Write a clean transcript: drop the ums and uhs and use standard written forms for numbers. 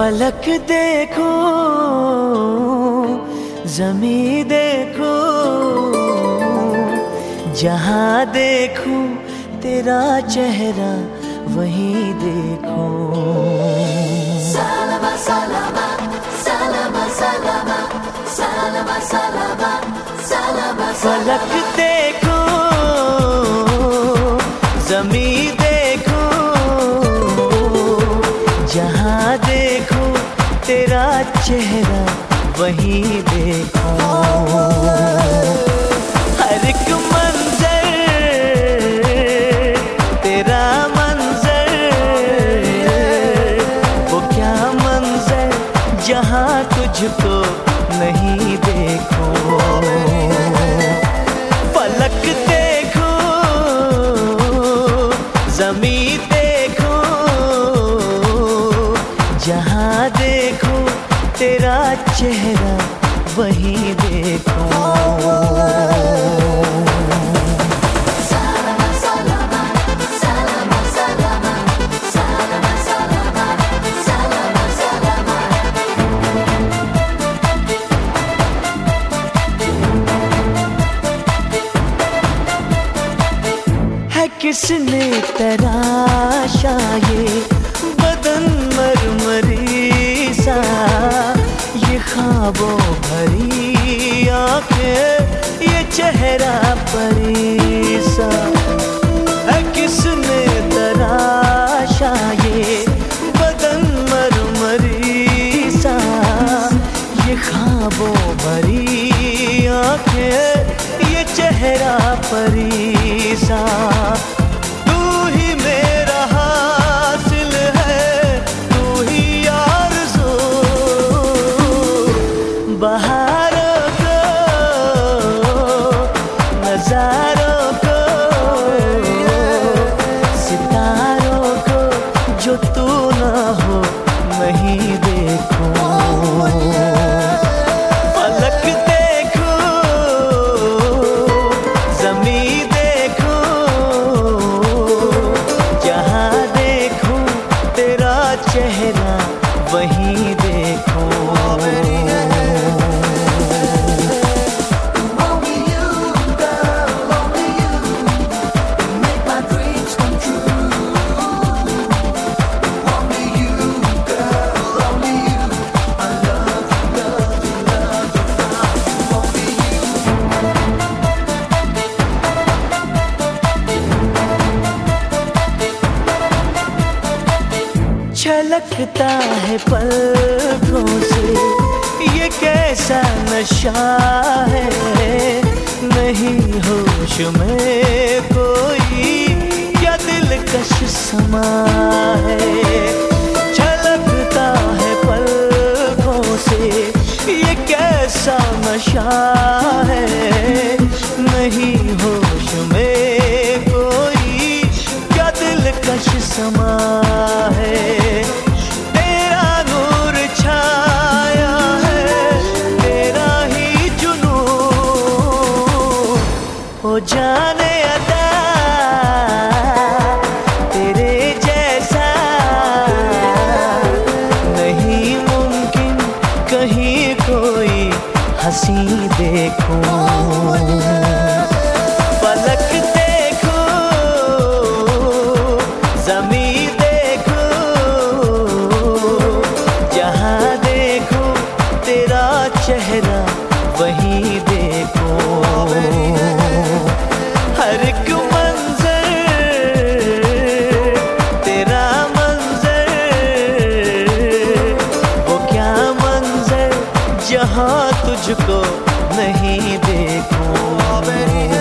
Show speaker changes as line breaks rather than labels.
फलक देखो, ज़मीं देखो, जहाँ देखूं तेरा चेहरा वहीं देखो।
सलामा सलामा सलामा सलामा सलामा सलामा सलामा।
फलक देखो, ज़मीं देखो, जहाँ देखो तेरा चेहरा वहीं देखो। हर एक मंजर तेरा मंजर, वो क्या मंजर जहाँ तुझको नहीं देखो। फलक देखो, ज़मीं देखो, जहाँ देखो तेरा चेहरा वहीं देखो।
सलामा सलामा सलामा सलामा सलामा सलामा सलामा सलामा।
है किसने तराशा ये बदन मरमरी सा, ये ख्वाबों भरी आंखें, ये चेहरा परी सा। है किसने तराशा ये बदन मरमरी सा, ये ख्वाबों भरी आंखें, ये चेहरा परी सा। तू ही मेरा हासिल है, तू ही आरज़ू, बहारों को, नज़ारों को, सितारों को, जो तू ना हो नहीं देखो। फलक देखो, ज़मीं देखो, जहाँ देखो तेरा चेहरा वहीं देखो।
Only you, girl, only you make my dreams come true. Only you, girl, only you. I love you, love you, love you. Only you.
छलकता है पलकों से ये कैसा नशा है, नहीं होश में कोई क्या दिलकश समा है। छलकता है पलकों से ये कैसा नशा है, नहीं होश में कोई क्या दिलकश समा है। तेरा नूर छाया है, तेरा ही जुनून, हो जाने अदा तेरे जैसा नहीं मुमकिन कहीं कोई हंसी देखो। फलक देखो, ज़मीं देखो, जहाँ देखो तेरा चेहरा वहीं देखो। हर एक मंजर तेरा मंजर, वो क्या मंजर जहाँ तुझको नहीं देखो।